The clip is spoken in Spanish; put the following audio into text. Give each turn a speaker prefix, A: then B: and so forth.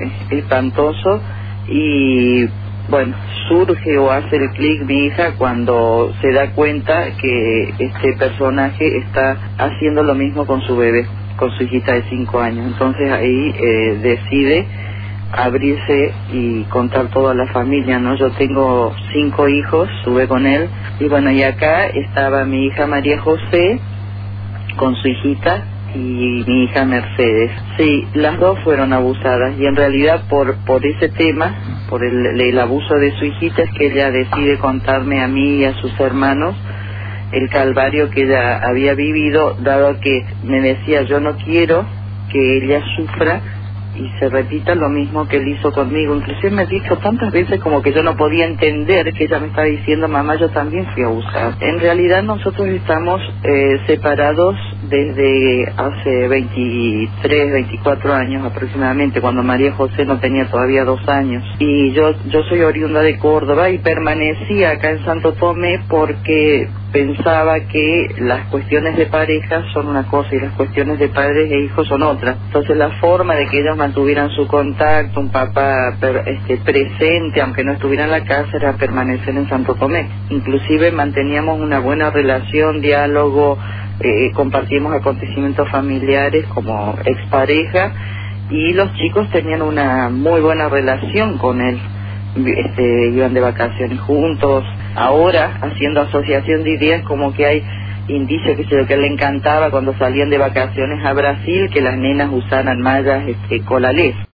A: espantoso. Y bueno, surge o hace el clic mi hija cuando se da cuenta que este personaje está haciendo lo mismo con su bebé, con su hijita de 5 años. Entonces ahí decide abrirse y contar todo a la familia, ¿no? Yo tengo 5 hijos, estuve con él, y bueno, y acá estaba mi hija María José con su hijita y mi hija Mercedes. Sí, las dos fueron abusadas, y en realidad por ese tema, por el abuso de su hijita, es que ella decide contarme a mí y a sus hermanos el calvario que ella había vivido, dado que me decía: yo no quiero que ella sufra y se repita lo mismo que él hizo conmigo. Inclusive me dijo tantas veces como que yo no podía entender que ella me estaba diciendo: mamá, yo también fui abusada. En realidad nosotros estamos separados desde hace 23, 24 años aproximadamente, cuando María José no tenía todavía 2 años. Y yo soy oriunda de Córdoba y permanecí acá en Santo Tomé porque pensaba que las cuestiones de pareja son una cosa y las cuestiones de padres e hijos son otra. Entonces la forma de que ellos mantuvieran su contacto, un papá presente, aunque no estuviera en la casa, era permanecer en Santo Tomé. Inclusive manteníamos una buena relación, diálogo, compartimos acontecimientos familiares como expareja, y los chicos tenían una muy buena relación con él. Iban de vacaciones juntos. Ahora, haciendo asociación de ideas, como que hay indicios que le encantaba cuando salían de vacaciones a Brasil que las nenas usaran mallas colalés.